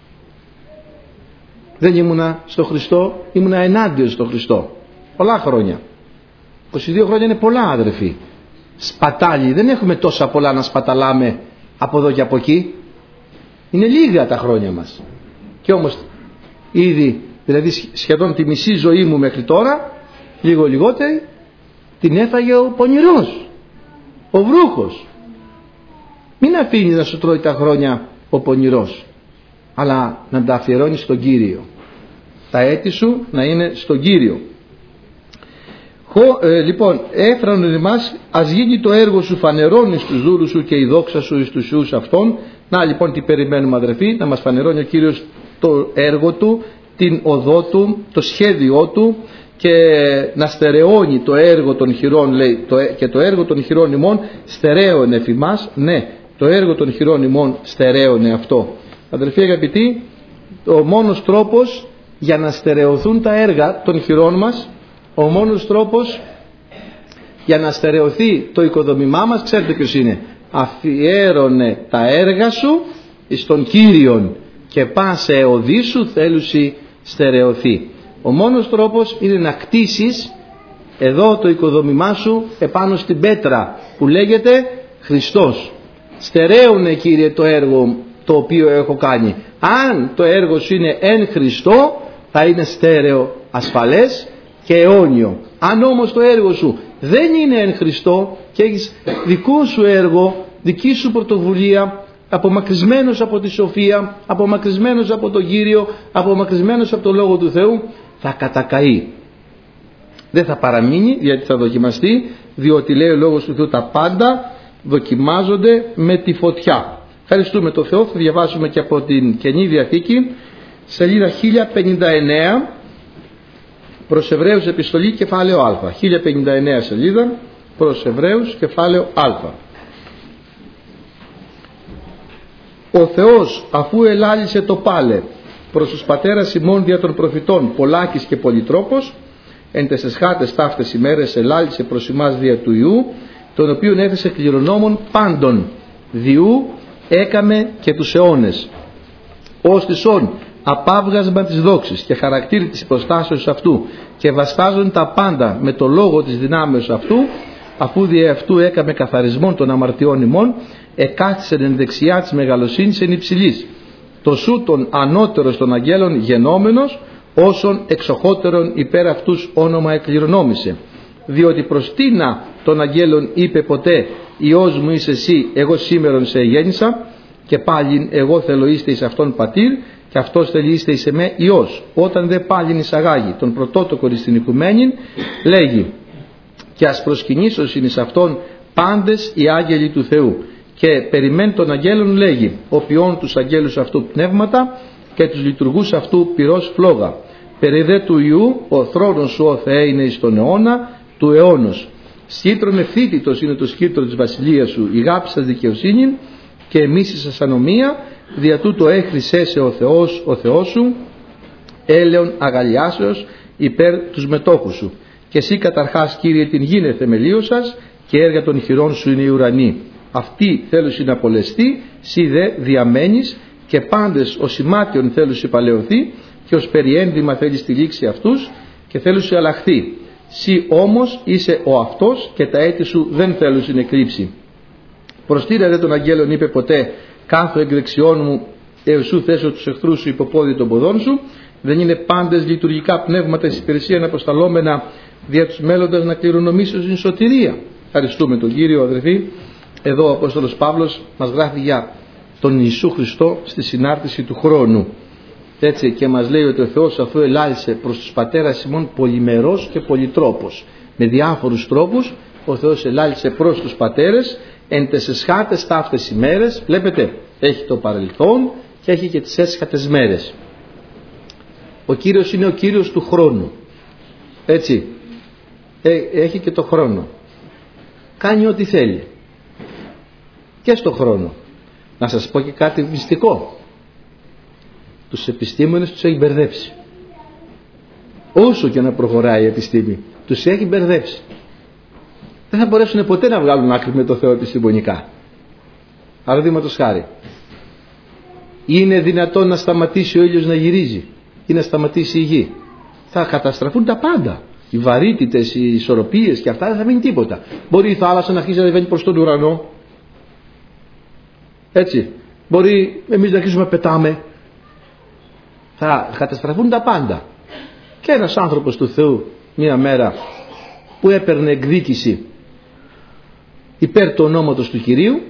Δεν ήμουνα στο Χριστό, ήμουνα ενάντια στο Χριστό. Πολλά χρόνια. 22 χρόνια είναι πολλά αδερφοί. Σπατάλη, δεν έχουμε τόσα πολλά να σπαταλάμε από εδώ και από εκεί. Είναι λίγα τα χρόνια μας. Και όμως ήδη, δηλαδή σχεδόν τη μισή ζωή μου μέχρι τώρα, λίγο λιγότερη, την έφαγε ο πονηρός, ο βρούχος. Μην αφήνεις να σου τρώει τα χρόνια ο πονηρός, αλλά να τα αφιερώνεις στον Κύριο. Τα έτη σου να είναι στον Κύριο. Λοιπόν, έφρανον εμάς, ας γίνει το έργο σου φανερώνει στους δούλους σου και η δόξα σου εις τους ιούς αυτών. Να λοιπόν τι περιμένουμε αδερφοί, να μας φανερώνει ο Κύριος το έργο του, την οδό του, το σχέδιό του, και να στερεώνει το έργο των χειρών, λέει, και το έργο των χειρών ημών στερέωνε εφημάς. Ναι, το έργο των χειρών ημών στερέωνε αυτό. Αδερφοί αγαπητοί, ο μόνος τρόπος για να στερεωθούν τα έργα των χειρών μας, ο μόνος τρόπος για να στερεωθεί το οικοδομημά μας, ξέρετε ποιος είναι? Αφιέρωνε τα έργα σου εις τον Κύριον και πάσε οδή σου θέλουσι στερεωθεί. Ο μόνος τρόπος είναι να κτίσεις εδώ το οικοδομημά σου επάνω στην πέτρα που λέγεται Χριστός. Στερέωνε Κύριε το έργο το οποίο έχω κάνει. Αν το έργο σου είναι εν Χριστώ, θα είναι στέρεο, ασφαλές και αιώνιο. Αν όμως το έργο σου δεν είναι εν Χριστώ και έχεις δικό σου έργο, δική σου πρωτοβουλία, απομακρυσμένος από τη σοφία, απομακρυσμένος από τον Κύριο, απομακρυσμένος από το Λόγο του Θεού, θα κατακαεί. Δεν θα παραμείνει, γιατί θα δοκιμαστεί, διότι λέει ο Λόγος του Θεού τα πάντα δοκιμάζονται με τη φωτιά. Ευχαριστούμε τον Θεό. Θα διαβάσουμε και από την Καινή Διαθήκη, σελίδα 1059, προς Εβραίους επιστολή κεφάλαιο Α. 1059 σελίδα, προς Εβραίους κεφάλαιο Α. Ο Θεός, αφού ελάλησε το πάλε προς τους πατέρας ημών δια των προφητών πολλάκις και πολυτρόπος, εν τες εσχάτες ταύτες ημέρες ελάλησε προς ημάς δια του Υιού, τον οποίον έθεσε κληρονόμων πάντων, διού έκαμε και τους αιώνες, ως τισόν απάβγασμα της δόξης και χαρακτήρι της υποστάσεως αυτού, και βαστάζουν τα πάντα με το λόγο της δυνάμεως αυτού, αφού δι' αυτού έκαμε καθαρισμόν των αμαρτιών ημών, εκάθισεν εν δεξιά της μεγαλοσύνης εν υψηλής, το σου των ανώτερος των αγγέλων γενόμενος, όσων εξοχότερον υπέρ αυτούς όνομα εκληρονόμησε. Διότι προς τίνα των αγγέλων είπε ποτέ, Υιός μου είσαι εσύ, εγώ σήμερον σε γέννησα, και πάλιν εγώ θέλω είστε εις αυτόν πατήρ, και αυτός θέλει είστε εις εμέ Υιός. Όταν δε πάλιν εισαγάγει τον πρωτότοκο στην οικουμένην, λέγει, και ας προσκυνήσωσιν εις αυτόν πάντες οι άγγελοι του Θεού. Και περιμένει των αγγέλων λέγει, οποιών τους αγγέλους αυτού πνεύματα και τους λειτουργούς αυτού πυρός φλόγα. Περί δε του Υιού, ο θρόνος σου ο Θεέ είναι εις τον αιώνα του αιώνος. Σκήτρον ευθύτητος είναι το σκήτρο της βασιλείας σου, η γάπη σας δικαιοσύνη και εμείς σας ανομία, δια τούτο έχρισέ σε ο Θεός σου, έλεον αγαλιάσεως υπέρ τους μετόχους σου. Και εσύ καταρχάς Κύριε την γήνε θεμελίω σας, και έργα των χειρών σου είναι οι ουρανοί. Αυτοί θέλουν να απολεστεί, σύ δε διαμένεις, και πάντες ως ημάτιον θέλουν παλαιωθεί, και ως περιένδυμα θέλει στη λήξη αυτούς, και θέλουν αλλαχθεί. Συ όμως είσαι ο αυτός και τα έτη σου δεν θέλουν συνεκρύψει. Προστήρα δε των αγγέλων είπε ποτέ, κάθω εκ δεξιών μου έως σου θέσω τους εχθρούς σου υποπόδι των ποδών σου. Δεν είναι πάντες λειτουργικά πνεύματα εις υπηρεσίαν αποσταλόμενα δια τους μέλλοντας να κληρονομήσουν την σωτηρία. Ευχαριστούμε τον Κύριο, αδερφοί. Εδώ ο Απόστολος Παύλος μας γράφει για τον Ιησού Χριστό στη συνάρτηση του χρόνου. Έτσι, και μας λέει ότι ο Θεός, αφού ελάλησε προς τους πατέρας ημών πολυμερός και πολυτρόπος, με διάφορους τρόπους, ο Θεός ελάλησε προς τους πατέρες εν τες εσχάτες ταύτες ημέρες. Βλέπετε, έχει το παρελθόν και έχει και τις έσχατες μέρες. Ο Κύριος είναι ο Κύριος του χρόνου. Έτσι, έχει και το χρόνο. Κάνει ό,τι θέλει και στο χρόνο. Να σας πω και κάτι μυστικό. Τους επιστήμονες τους έχει μπερδέψει. Όσο και να προχωράει η επιστήμη, τους έχει μπερδέψει. Δεν θα μπορέσουν ποτέ να βγάλουν άκρη με το Θεό επιστημονικά. Παραδείγματος χάρη, είναι δυνατόν να σταματήσει ο ήλιος να γυρίζει ή να σταματήσει η γη? Θα καταστραφούν τα πάντα. Οι βαρύτητες, οι ισορροπίες και αυτά, δεν θα μείνει τίποτα. Μπορεί η θάλασσα να αρχίσει να ανεβαίνει προς τον ουρανό. Έτσι. Μπορεί εμείς να αρχίσουμε να πετάμε. Θα καταστραφούν τα πάντα. Και ένας άνθρωπος του Θεού μία μέρα που έπαιρνε εκδίκηση υπέρ του ονόματος του Κυρίου,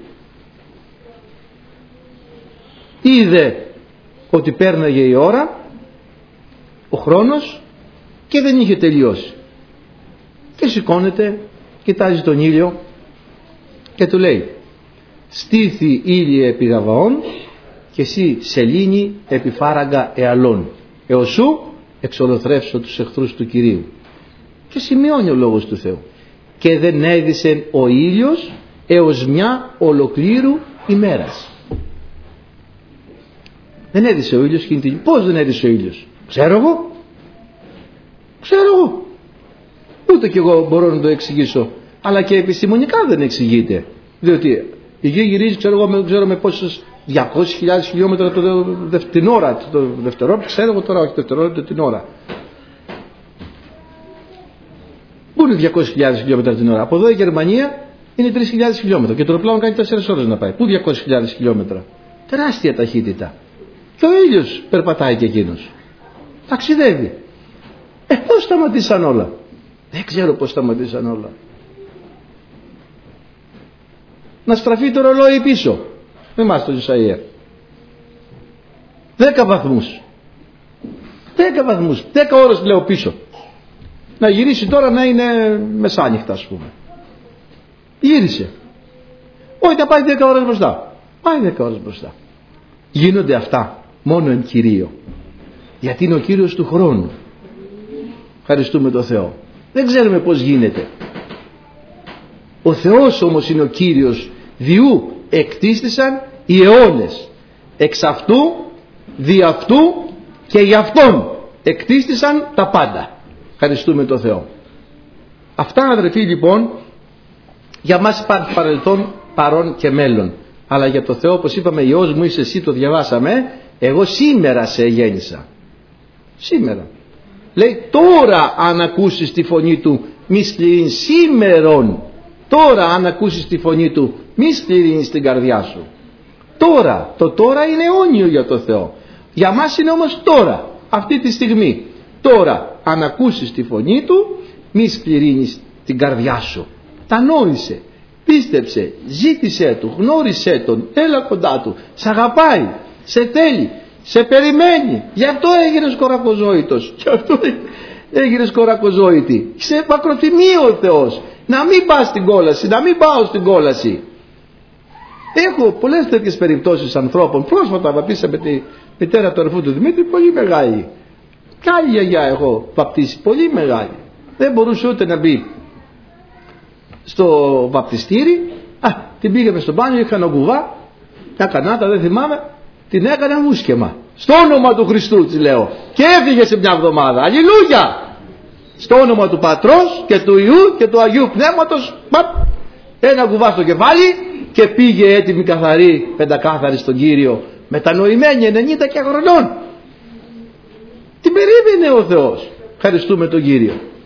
είδε ότι πέρναγε η ώρα, ο χρόνος, και δεν είχε τελειώσει. Και σηκώνεται, κοιτάζει τον ήλιο και του λέει, στήθη ήλιε επί Γαβαών και εσύ σελήνη επί φάραγγα εαλών, έως σου εξολοθρεύσω τους εχθρούς του Κυρίου. Και σημειώνει ο λόγος του Θεού. Και δεν έδισε ο ήλιος έως μια ολοκλήρου ημέρας. Δεν έδισε ο ήλιος. Πώς δεν έδισε ο ήλιος? Ξέρω εγώ. Ούτε κι εγώ μπορώ να το εξηγήσω. Αλλά και επιστημονικά δεν εξηγείται. Διότι η γη γυρίζει, ξέρω με πόσες 200.000 χιλιόμετρα την ώρα. Το δευτερόλεπτο, ξέρω εγώ τώρα, όχι το δευτερόλεπτο, την ώρα. Πού είναι 200.000 χιλιόμετρα την ώρα? Από εδώ η Γερμανία είναι 3.000 χιλιόμετρα και το αεροπλάνο κάνει 4 ώρες να πάει. Πού 200.000 χιλιόμετρα? Τεράστια ταχύτητα. Και ο ήλιος περπατάει και εκείνος. Ταξιδεύει. Πώς σταματήσαν όλα? Δεν ξέρω πώς σταματήσαν όλα. Να στραφεί το ρολόι πίσω. Θυμάστε το Ισαΐα. 10 βαθμούς. 10 βαθμούς. 10 ώρες λέω πίσω. Να γυρίσει τώρα να είναι μεσάνυχτα, ας πούμε. Γύρισε. Όχι, θα πάει 10 ώρες μπροστά. Πάει 10 ώρες μπροστά. Γίνονται αυτά μόνο εν Κυρίω. Γιατί είναι ο Κύριος του χρόνου. Ευχαριστούμε τον Θεό. Δεν ξέρουμε πώς γίνεται. Ο Θεός όμως είναι ο Κύριος, διού εκτίστησαν οι αιώνες. Εξ αυτού, δι' αυτού και γι' αυτόν εκτίστησαν τα πάντα. Ευχαριστούμε τον Θεό. Αυτά, αδερφοί, λοιπόν, για μας υπάρχει παρελθόν, παρόν και μέλλον. Αλλά για το Θεό, όπως είπαμε, Υιός μου είσαι εσύ, το διαβάσαμε, εγώ σήμερα σε γέννησα. Σήμερα. Λέει, τώρα αν ακούσεις τη φωνή του μη σκληρύνεις. Σήμερον, τώρα αν ακούσεις τη φωνή του μη σκληρύνεις την καρδιά σου. Τώρα, το τώρα είναι αιώνιο για το Θεό. Για μας είναι όμως τώρα, αυτή τη στιγμή. Τώρα αν ακούσεις τη φωνή του μη σκληρύνεις την καρδιά σου. Τα νόησε, πίστεψε, ζήτησέ του, γνώρισέ τον, έλα κοντά του, σ' αγαπάει, σε θέλει, σε περιμένει. Γι' αυτό έγινες κορακοζώητος. Γι' αυτό έγινες κορακοζώητη. Σε μακροθυμεί ο Θεός. Να μην πας στην κόλαση, να μην πάω στην κόλαση. Έχω πολλές τέτοιες περιπτώσεις ανθρώπων. Πρόσφατα βαπτίσαμε τη μητέρα του αδερφού του Δημήτρη, πολύ μεγάλη. Κι άλλη γιαγιά έχω βαπτίσει, πολύ μεγάλη. Δεν μπορούσε ούτε να μπει στο βαπτιστήρι. Την πήγαμε στο μπάνιο, είχα ένα κουβά, μια κανάτα, δεν θυμάμαι. Την έκανα μουσκεμα. Στο όνομα του Χριστού, της λέω. Και έφυγε σε μια εβδομάδα. Αλληλούια! Στο όνομα του Πατρός και του Υιού και του Αγίου Πνεύματος. Ένα κουβά στο κεφάλι και πήγε έτοιμη, καθαρή, πεντακάθαρη στον Κύριο. Μετανοημένη 90 και χρονών. Την περίμενε ο Θεός. Ευχαριστούμε τον Κύριο.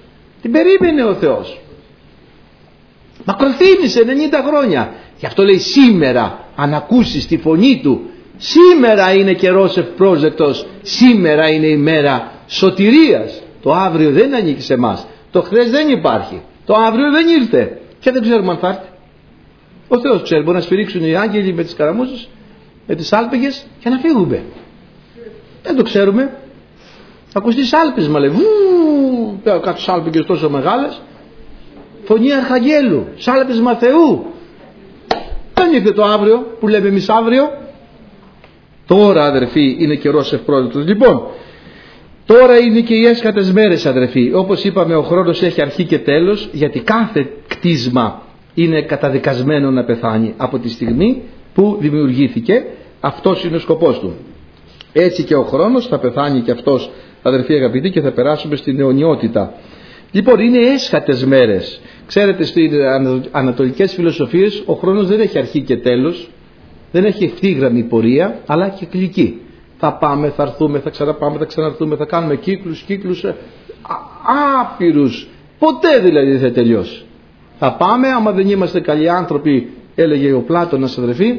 Την περίμενε ο Θεός. Μακροθύμησε 90 χρόνια. Γι' αυτό λέει σήμερα, αν ακούσεις τη φωνή του, σήμερα είναι καιρός ευπρόσδεκτος, σήμερα είναι η μέρα σωτηρίας. Το αύριο δεν ανήκει σε εμάς. Το χθες δεν υπάρχει. Το αύριο δεν ήρθε. Και δεν ξέρουμε αν θα έρθει. Ο Θεός ξέρει. Μπορεί να σφυρίξουν οι άγγελοι με τις καραμούσες, με τις άλπιγες και να φύγουμε. Δεν το ξέρουμε. Ακουστεί σάλπισμα, λέει. Κάτω σάλπιγες τόσο μεγάλες. Φωνή αρχαγγέλου. Σάλπισμα Θεού. Δεν ήρθε το αύριο που λέμε εμείς αύριο. Τώρα, αδερφοί, είναι καιρός ευπρόσδεκτος. Λοιπόν, τώρα είναι και οι έσχατες μέρες, αδερφοί. Όπως είπαμε, ο χρόνος έχει αρχή και τέλος, γιατί κάθε κτίσμα είναι καταδικασμένο να πεθάνει από τη στιγμή που δημιουργήθηκε. Αυτός είναι ο σκοπός του. Έτσι και ο χρόνος θα πεθάνει και αυτός, αδερφοί αγαπητοί, και θα περάσουμε στην αιωνιότητα. Λοιπόν, είναι έσχατες μέρες. Ξέρετε, στις ανατολικές φιλοσοφίες ο χρόνος δεν έχει αρχή και τέλος, δεν έχει ευθύγραμμη πορεία, αλλά και κυκλική. Θα πάμε, θα έρθουμε, θα ξαναπάμε, θα ξαναρθούμε, θα κάνουμε κύκλους άπειρους. Ποτέ δηλαδή δεν θα τελειώσει. Θα πάμε, άμα δεν είμαστε καλοί άνθρωποι, έλεγε ο Πλάτωνας, αδερφοί,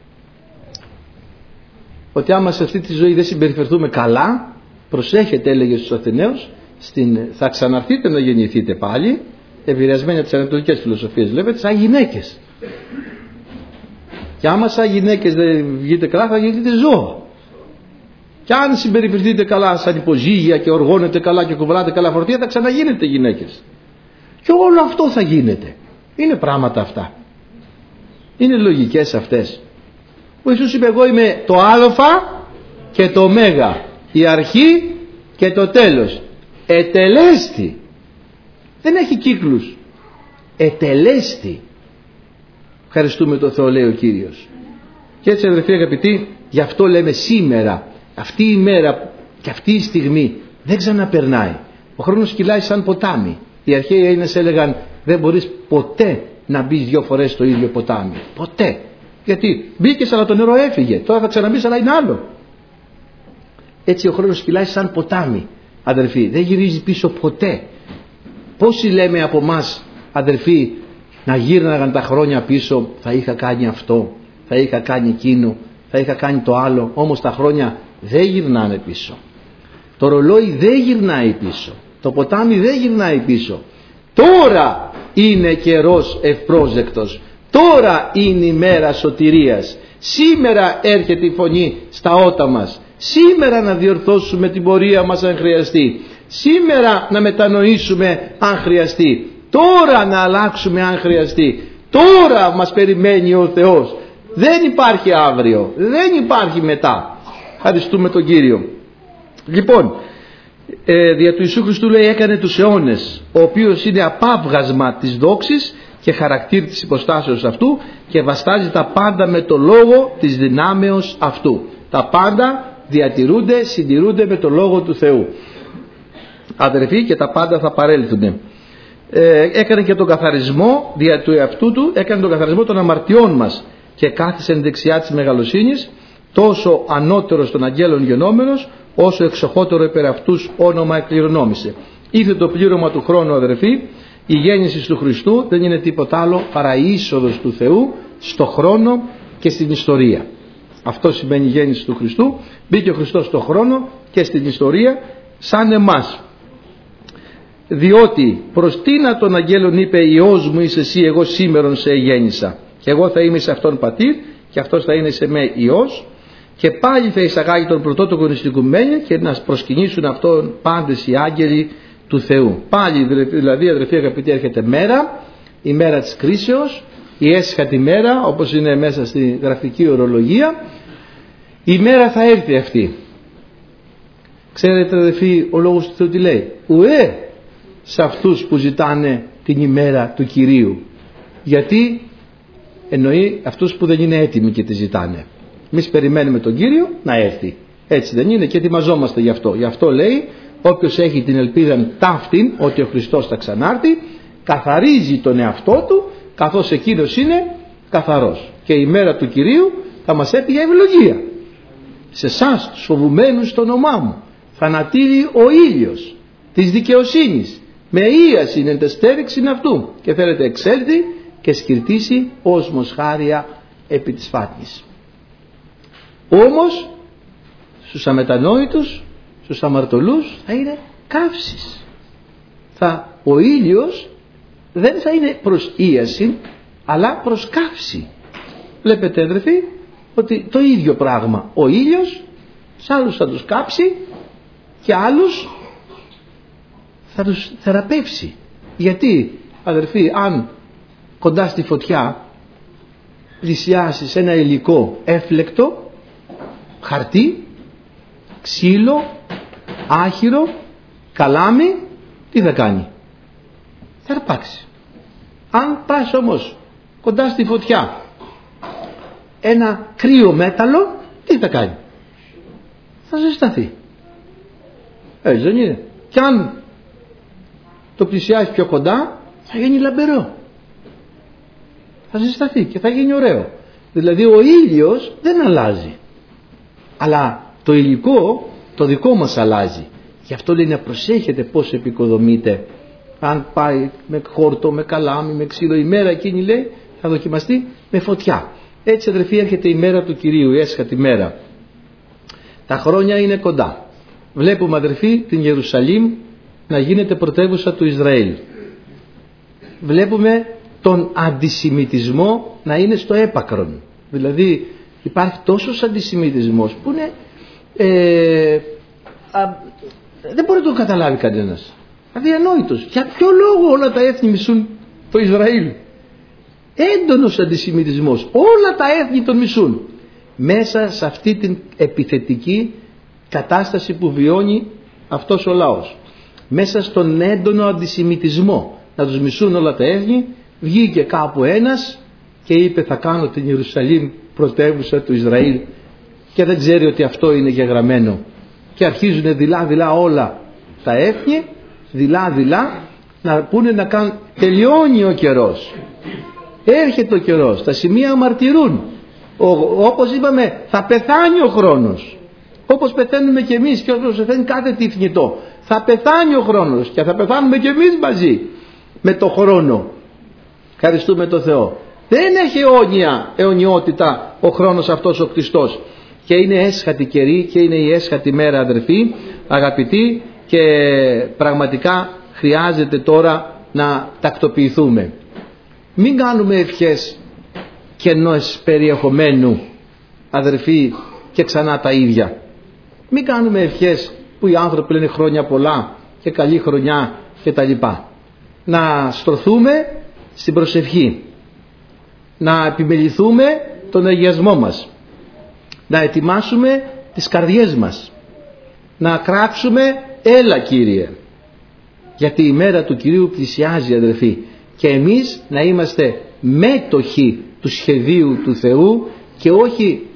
ότι άμα σε αυτή τη ζωή δεν συμπεριφερθούμε καλά, προσέχετε, έλεγε στους Αθηναίους, θα ξαναρθείτε να γεννηθείτε πάλι, επηρεασμένοι από τις ανατολικές φιλοσοφίες, βλέπετε, σαν γυναίκες. Και άμα σαν γυναίκες δεν βγείτε καλά, θα γίνετε ζώα. Και αν συμπεριφερθείτε καλά σαν υποζύγια και οργώνετε καλά και κουβαλάτε καλά φορτία, θα ξαναγίνετε γυναίκες. Και όλο αυτό θα γίνεται. Είναι πράγματα αυτά. Είναι λογικές αυτές. Ο Ιησούς είπε, εγώ είμαι το Α και το Ω, η αρχή και το τέλος. Ετελέστη. Δεν έχει κύκλους. Ετελέστη. Ευχαριστούμε τον Θεό, λέει ο Κύριος. Και έτσι, αδελφοί αγαπητοί, γι' αυτό λέμε σήμερα, αυτή η μέρα και αυτή η στιγμή δεν ξαναπερνάει. Ο χρόνος κυλάει σαν ποτάμι. Οι αρχαίοι Έλληνες έλεγαν, δεν μπορείς ποτέ να μπεις 2 φορές στο ίδιο ποτάμι. Ποτέ. Γιατί μπήκες αλλά το νερό έφυγε. Τώρα θα ξαναμπείς αλλά είναι άλλο. Έτσι ο χρόνος κυλάει σαν ποτάμι, αδερφοί. Δεν γυρίζει πίσω ποτέ. Πόσοι λέμε από εμάς, αδερφοί, να γύρναγαν τα χρόνια πίσω, θα είχα κάνει αυτό, θα είχα κάνει εκείνο, θα είχα κάνει το άλλο. Όμως τα χρόνια δεν γυρνάνε πίσω. Το ρολόι δεν γυρνάει πίσω. Το ποτάμι δεν γυρνάει πίσω. Τώρα είναι καιρός ευπρόσδεκτος. Τώρα είναι η μέρα σωτηρίας. Σήμερα έρχεται η φωνή στα ότα μας. Σήμερα να διορθώσουμε την πορεία μας αν χρειαστεί. Σήμερα να μετανοήσουμε αν χρειαστεί. Τώρα να αλλάξουμε αν χρειαστεί. Τώρα μας περιμένει ο Θεός. Δεν υπάρχει αύριο. Δεν υπάρχει μετά. Ευχαριστούμε τον Κύριο. Λοιπόν, δια του Ιησού Χριστού, λέει, έκανε τους αιώνες, ο οποίος είναι απάβγασμα της δόξης και χαρακτήρι της υποστάσεως αυτού, και βαστάζει τα πάντα με το λόγο της δυνάμεως αυτού. Τα πάντα διατηρούνται, συντηρούνται με το λόγο του Θεού, αδερφοί, και τα πάντα θα παρέλθουν. Έκανε και τον καθαρισμό δια του εαυτού του, έκανε τον καθαρισμό των αμαρτιών μας και κάθισε δεξιά της μεγαλοσύνης, τόσο ανώτερος των αγγέλων γενόμενος, όσο εξοχότερο υπέρ αυτούς όνομα εκκληρονόμησε. Ήρθε το πλήρωμα του χρόνου, αδερφοί. Η γέννηση του Χριστού δεν είναι τίποτα άλλο παρά η είσοδος του Θεού στο χρόνο και στην ιστορία. Αυτό σημαίνει η γέννηση του Χριστού. Μπήκε ο Χριστός στο χρόνο και στην ιστορία σαν εμάς. Διότι προς τίνα των αγγέλων είπε, Υιός μου είσαι εσύ, εγώ σήμερον σε γέννησα, και εγώ θα είμαι σε αυτόν πατήρ και αυτός θα είναι σε με Υιός, και πάλι θα εισαγάγει τον πρωτότοκο νηστικουμένη και να προσκυνήσουν αυτόν πάντες οι άγγελοι του Θεού. Πάλι δηλαδή, αδερφοί αγαπητοί, έρχεται μέρα, η μέρα της κρίσεως, η έσχατη μέρα, όπως είναι μέσα στη γραφική ορολογία. Η μέρα θα έρθει αυτή. Ξέρετε, αδερφοί, ο λόγος του Θεού τι λέει? Ουέ σε αυτούς που ζητάνε την ημέρα του Κυρίου. Γιατί? Εννοεί αυτούς που δεν είναι έτοιμοι και τη ζητάνε. Εμείς περιμένουμε τον Κύριο να έρθει. Έτσι δεν είναι? Και ετοιμαζόμαστε γι' αυτό. Γι' αυτό λέει, όποιος έχει την ελπίδα ταύτην ότι ο Χριστός θα ξανάρθει, καθαρίζει τον εαυτό του, καθώς εκείνος είναι καθαρός. Και η μέρα του Κυρίου θα μας έρθει για ευλογία. Σε εσάς τους φοβουμένους στο όνομά μου θα ανατείλει ο ήλιος της δικαιοσύνης με ίαση είναι τα στέριξη αυτού και θέλετε εξέλθει και σκυρτήσει ως μοσχάρια επί της φάτνης. Όμως στους αμετανόητους, στους αμαρτωλούς θα είναι καύσεις. Ο ήλιος δεν θα είναι προς ίαση αλλά προς καύση. Βλέπετε αδερφοί ότι το ίδιο πράγμα, ο ήλιος σε άλλους θα τους κάψει και άλλους θα τους θεραπεύσει. Γιατί αδερφοί, αν κοντά στη φωτιά πλησιάσεις ένα υλικό έφλεκτο, χαρτί, ξύλο, άχυρο, καλάμι, τι θα κάνει? Θα αρπάξει. Αν πας όμως κοντά στη φωτιά ένα κρύο μέταλλο, τι θα κάνει? Θα ζεσταθεί. Έτσι δεν είναι? Κι αν το πλησιάσει πιο κοντά θα γίνει λαμπερό, θα ζεσταθεί και θα γίνει ωραίο. Δηλαδή ο ήλιος δεν αλλάζει, αλλά το υλικό το δικό μας αλλάζει. Γι' αυτό λέει να προσέχετε πως επικοδομείτε. Αν πάει με χόρτο, με καλάμι, με ξύλο, η μέρα εκείνη λέει θα δοκιμαστεί με φωτιά. Έτσι αδερφοί έρχεται η μέρα του Κυρίου, η έσχατη μέρα. Τα χρόνια είναι κοντά. Βλέπουμε αδερφοί την Ιερουσαλήμ να γίνεται πρωτεύουσα του Ισραήλ. Βλέπουμε τον αντισημιτισμό να είναι στο έπακρον. Δηλαδή υπάρχει τόσος αντισημιτισμός που είναι δεν μπορεί να το καταλάβει κανένας. Αδιανόητος. Για ποιο λόγο όλα τα έθνη μισούν το Ισραήλ? Έντονος αντισημιτισμός. Όλα τα έθνη τον μισούν. Μέσα σε αυτή την επιθετική κατάσταση που βιώνει αυτός ο λαός, μέσα στον έντονο αντισημιτισμό να τους μισούν όλα τα έθνη, βγήκε κάπου ένας και είπε θα κάνω την Ιερουσαλήμ πρωτεύουσα του Ισραήλ, και δεν ξέρει ότι αυτό είναι γεγραμμένο, και αρχίζουν δειλά όλα τα έθνη δειλά να πούνε να κάνουν. Τελειώνει ο καιρός, έρχεται ο καιρός, τα σημεία μαρτυρούν. Όπως είπαμε, θα πεθάνει ο χρόνος, όπως πεθαίνουμε κι εμείς και όπως πεθαίνει κάθε τι θνητό. Θα πεθάνει ο χρόνος και θα πεθάνουμε κι εμείς μαζί με το χρόνο. Ευχαριστούμε τον Θεό. Δεν έχει αιωνιότητα ο χρόνος αυτός ο Χριστός, και είναι έσχατη καιρή και είναι η έσχατη μέρα αδερφοί, αγαπητοί, και πραγματικά χρειάζεται τώρα να τακτοποιηθούμε. Μην κάνουμε ευχές κενός περιεχομένου αδερφοί και ξανά τα ίδια. Μην κάνουμε ευχές που οι άνθρωποι λένε χρόνια πολλά και καλή χρονιά και τα λοιπά. Να στρωθούμε στην προσευχή, να επιμεληθούμε τον αγιασμό μας, να ετοιμάσουμε τις καρδιές μας, να κράξουμε έλα Κύριε, γιατί η μέρα του Κυρίου πλησιάζει αδερφοί, και εμείς να είμαστε μέτοχοι του σχεδίου του Θεού και όχι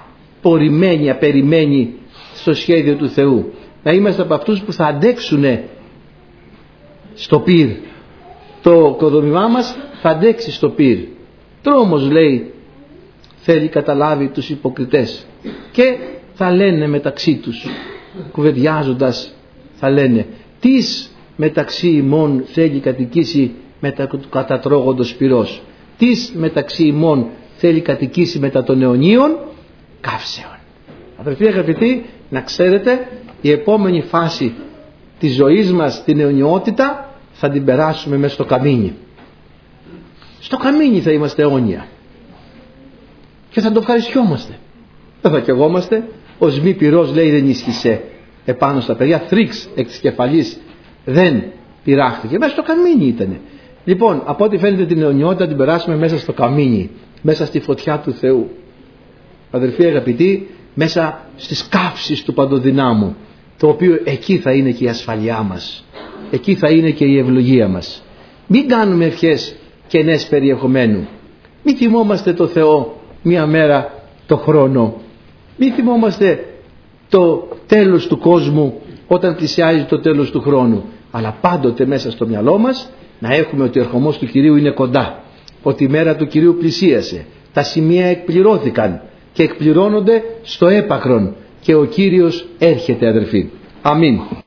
απεριμένοι στο σχέδιο του Θεού. Να είμαστε από αυτούς που θα αντέξουν στο πυρ. Το οικοδόμημά μας θα αντέξει στο πυρ. Τρόμος λέει θέλει καταλάβει τους υποκριτές, και θα λένε μεταξύ τους, κουβεντιάζοντας θα λένε, τις μεταξύ ημών θέλει κατοικήσει μετά του κατατρώγοντος πυρός, τις μεταξύ ημών θέλει κατοικήσει μετά των αιωνίων καύσεων. Αδελφοί αγαπητοί, να ξέρετε, η επόμενη φάση της ζωής μας, την αιωνιότητα, θα την περάσουμε μέσα στο καμίνι. Στο καμίνι θα είμαστε αιώνια και θα το ευχαριστιόμαστε. Δεν θα καιγόμαστε. Ο Σμί πυρός λέει δεν ίσχυσε επάνω στα παιδιά, θρίξ εκ της κεφαλής δεν πειράχτηκε. Μέσα στο καμίνι ήτανε. Λοιπόν, από ό,τι φαίνεται την αιωνιότητα την περάσουμε μέσα στο καμίνι, μέσα στη φωτιά του Θεού. Αδελφοί αγαπητοί, μέσα στις καύσεις του Παντοδυνάμου, το οποίο εκεί θα είναι και η ασφαλειά μας, εκεί θα είναι και η ευλογία μας. Μην κάνουμε ευχές κενές περιεχομένου. Μην θυμόμαστε το Θεό μία μέρα το χρόνο. Μην θυμόμαστε το τέλος του κόσμου όταν πλησιάζει το τέλος του χρόνου. Αλλά πάντοτε μέσα στο μυαλό μας να έχουμε ότι ο ερχομός του Κυρίου είναι κοντά, ότι η μέρα του Κυρίου πλησίασε, τα σημεία εκπληρώθηκαν και εκπληρώνονται στο έπακρον και ο Κύριος έρχεται αδερφοί. Αμήν.